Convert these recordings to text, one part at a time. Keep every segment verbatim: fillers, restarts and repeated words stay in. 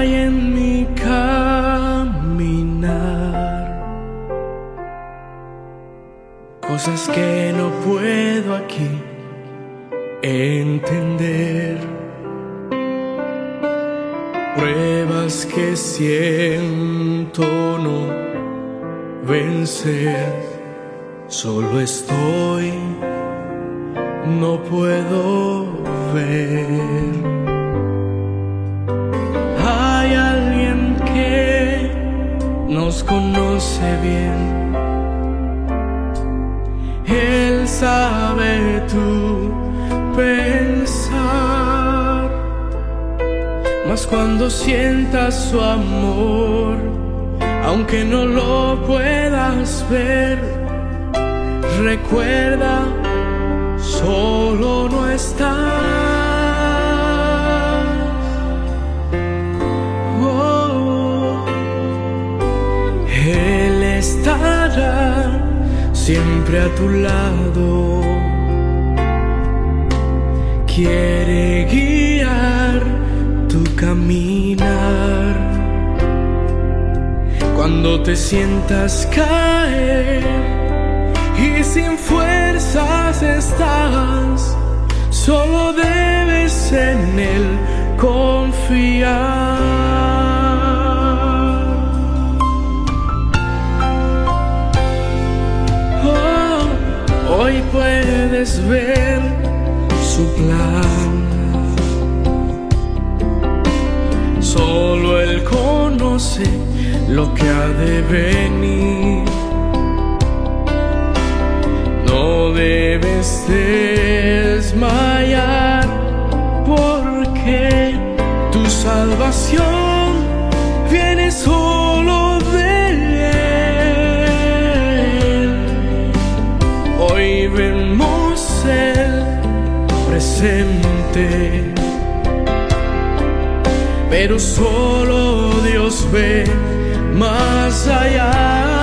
hay en mi caminar cosas que no puedo aquí entender, pruebas que siento no vencer. Solo estoy, no puedo ver. Hay alguien que nos conoce bien. Él sabe tu pensar, mas cuando sientas su amor, aunque no lo puedas ver, recuerda, solo no estás. Oh, Él estará siempre a tu lado. Quiere guiar tu caminar. Cuando te sientas caer y sin fuerzas estás, solo debes en Él confiar. Oh, hoy puedes ver su plan. Solo Él conoce lo que ha de venir. No debes desmayar, porque tu salvación viene solo de Él. Hoy vemos el presente, pero solo Dios ve más allá,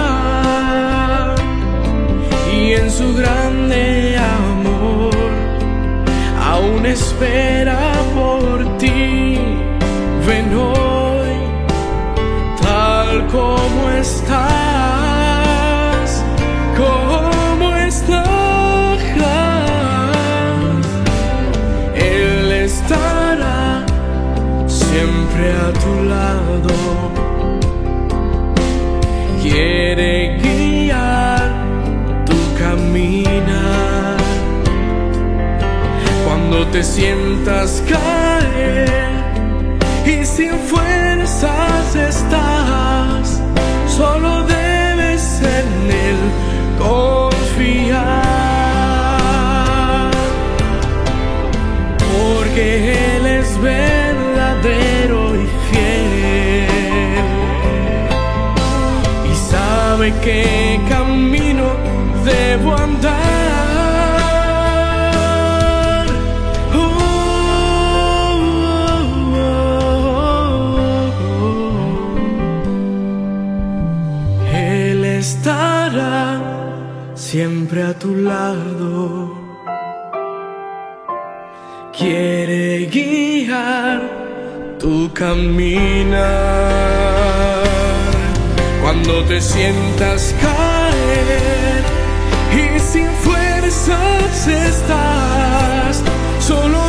y en su grande amor aún espera por ti. Ven hoy tal como estás, como estás. Él estará siempre a tu lado. Quiere guiar tu caminar. Cuando te sientas caer y sin fuerzas estás, solo debes en Él confiar, porque Él es verdadero y fiel, y sabe qué camino debo andar. Oh, oh, oh, oh. Él estará siempre a tu lado. Quiere guiar tu caminar. Cuando te sientas caer y sin fuerzas estás, solo